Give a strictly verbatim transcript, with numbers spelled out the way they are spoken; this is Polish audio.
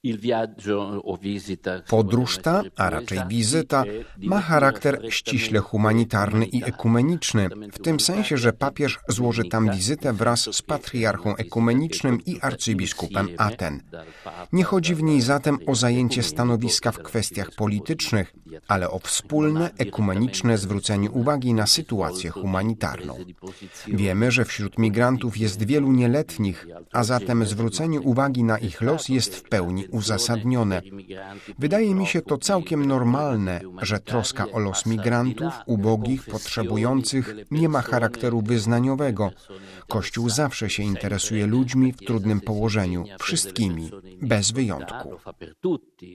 Podróż ta, a raczej wizyta, ma charakter ściśle humanitarny i ekumeniczny, w tym sensie, że papież złoży tam wizytę wraz z patriarchą ekumenicznym i arcybiskupem Aten. Nie chodzi w niej zatem o zajęcie stanowiska w kwestiach politycznych, ale o wspólne, ekumeniczne zwrócenie uwagi na sytuację humanitarną. Wiemy, że wśród migrantów jest wielu nieletnich, a zatem zwrócenie uwagi na ich los jest w pełni uzasadnione. Wydaje mi się to całkiem normalne, że troska o los migrantów, ubogich, potrzebujących nie ma charakteru wyznaniowego. Kościół zawsze się interesuje ludźmi w trudnym położeniu, wszystkimi, bez wyjątku.